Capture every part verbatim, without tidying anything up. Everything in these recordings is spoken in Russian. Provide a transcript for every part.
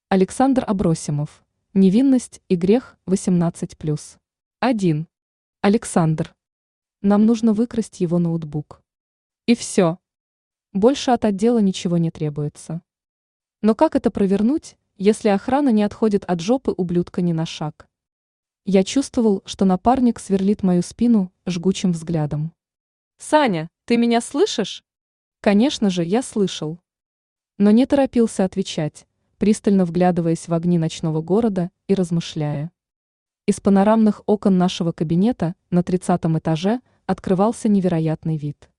Александр Абросимов. Невинность и грех восемнадцать плюс. один. Александр. Нам нужно выкрасть его ноутбук. И все. Больше от отдела ничего не требуется. Но как это провернуть, если охрана не отходит от жопы ублюдка ни на шаг? Я чувствовал, что напарник сверлит мою спину жгучим взглядом. «Саня, ты меня слышишь?» Конечно же, я слышал. Но не торопился отвечать, пристально вглядываясь в огни ночного города и размышляя. Из панорамных окон нашего кабинета на тридцатом этаже открывался невероятный вид.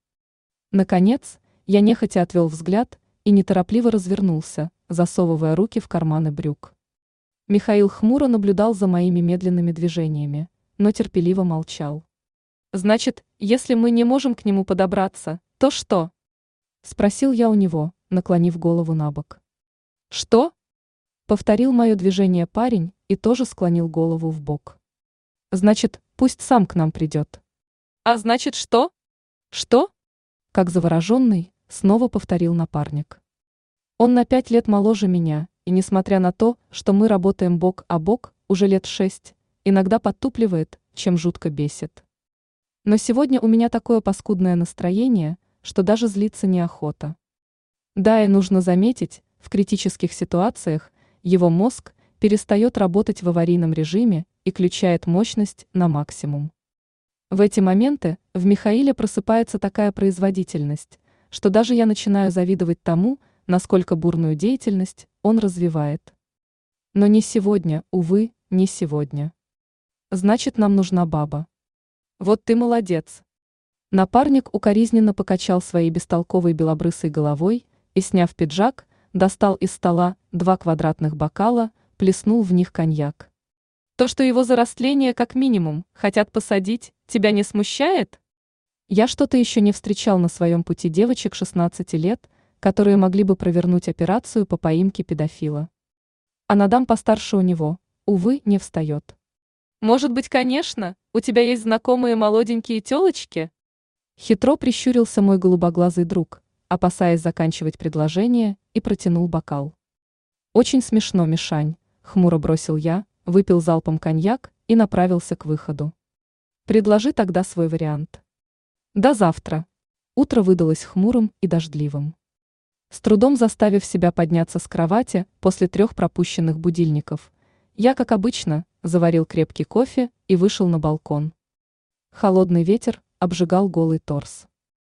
Наконец, я нехотя отвел взгляд и неторопливо развернулся, засовывая руки в карманы брюк. Михаил хмуро наблюдал за моими медленными движениями, но терпеливо молчал. «Значит, если мы не можем к нему подобраться, то что?» – спросил я у него, наклонив голову на бок. «Что?» – повторил мое движение парень и тоже склонил голову в бок. «Значит, пусть сам к нам придет». «А значит, что? Что?» – как завороженный, снова повторил напарник. Он на пять лет моложе меня, и несмотря на то, что мы работаем бок о бок уже лет шесть, иногда подтупливает, чем жутко бесит. Но сегодня у меня такое паскудное настроение, что даже злиться неохота. Да, и нужно заметить, в критических ситуациях его мозг перестает работать в аварийном режиме и включает мощность на максимум. В эти моменты в Михаиле просыпается такая производительность, что даже я начинаю завидовать тому, насколько бурную деятельность он развивает. Но не сегодня, увы, не сегодня. Значит, нам нужна баба. Вот ты молодец. Напарник укоризненно покачал своей бестолковой белобрысой головой и, сняв пиджак, достал из стола два квадратных бокала, плеснул в них коньяк. То, что его за растление как минимум хотят посадить, тебя не смущает? Я что-то еще не встречал на своем пути девочек шестнадцати лет, которые могли бы провернуть операцию по поимке педофила. А на дам постарше у него, увы, не встает. Может быть, конечно, у тебя есть знакомые молоденькие телочки? Хитро прищурился мой голубоглазый друг, опасаясь заканчивать предложение, и протянул бокал. Очень смешно, Мишань, хмуро бросил я, выпил залпом коньяк и направился к выходу. Предложи тогда свой вариант. До завтра. Утро выдалось хмурым и дождливым. С трудом заставив себя подняться с кровати после трех пропущенных будильников, я, как обычно, заварил крепкий кофе и вышел на балкон. Холодный ветер обжигал голый торс.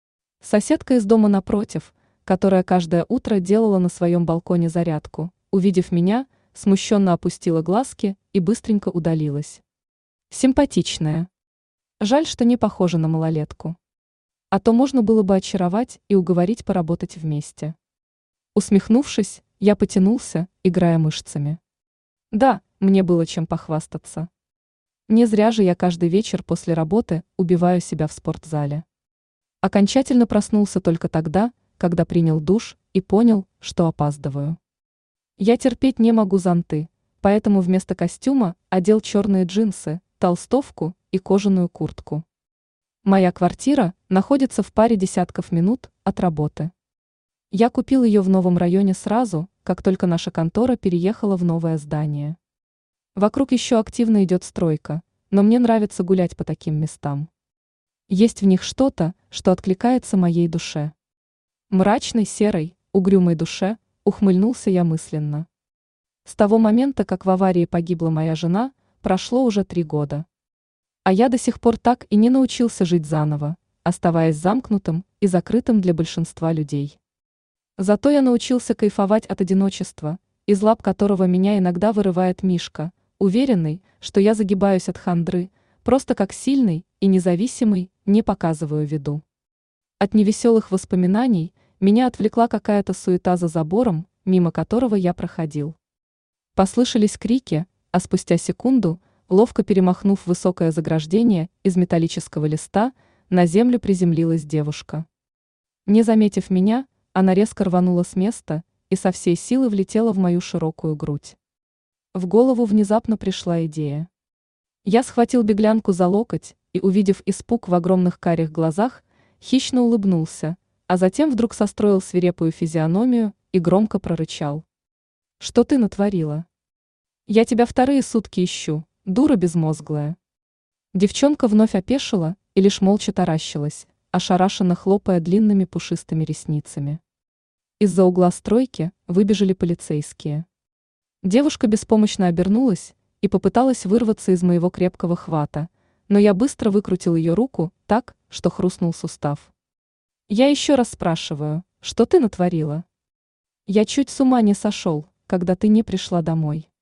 Соседка из дома напротив, которая каждое утро делала на своем балконе зарядку, увидев меня, смущенно опустила глазки и быстренько удалилась. Симпатичная. Жаль, что не похожа на малолетку. А то можно было бы очаровать и уговорить поработать вместе. Усмехнувшись, я потянулся, играя мышцами. Да, мне было чем похвастаться. Не зря же я каждый вечер после работы убиваю себя в спортзале. Окончательно проснулся только тогда, когда принял душ и понял, что опаздываю. Я терпеть не могу зонты, поэтому вместо костюма одел черные джинсы, толстовку и кожаную куртку. Моя квартира находится в паре десятков минут от работы. Я купил ее в новом районе сразу, как только наша контора переехала в новое здание. Вокруг еще активно идет стройка, но мне нравится гулять по таким местам. Есть в них что-то, что откликается моей душе. Мрачной, серой, угрюмой душе ухмыльнулся я мысленно. С того момента, как в аварии погибла моя жена, прошло уже три года. А я до сих пор так и не научился жить заново, оставаясь замкнутым и закрытым для большинства людей. Зато я научился кайфовать от одиночества, из лап которого меня иногда вырывает Мишка, уверенный, что я загибаюсь от хандры, просто как сильный и независимый не показываю виду. От невеселых воспоминаний меня отвлекла какая-то суета за забором, мимо которого я проходил. Послышались крики, а спустя секунду, ловко перемахнув высокое заграждение из металлического листа, на землю приземлилась девушка. Не заметив меня, она резко рванула с места и со всей силы влетела в мою широкую грудь. В голову внезапно пришла идея. Я схватил беглянку за локоть и, увидев испуг в огромных карих глазах, хищно улыбнулся, а затем вдруг состроил свирепую физиономию и громко прорычал. Что ты натворила? Я тебя вторые сутки ищу, дура безмозглая. Девчонка вновь опешила и лишь молча таращилась, ошарашенно хлопая длинными пушистыми ресницами. Из-за угла стройки выбежали полицейские. Девушка беспомощно обернулась и попыталась вырваться из моего крепкого хвата, но я быстро выкрутил ее руку так, что хрустнул сустав. Я еще раз спрашиваю, что ты натворила? Я чуть с ума не сошел, когда ты не пришла домой.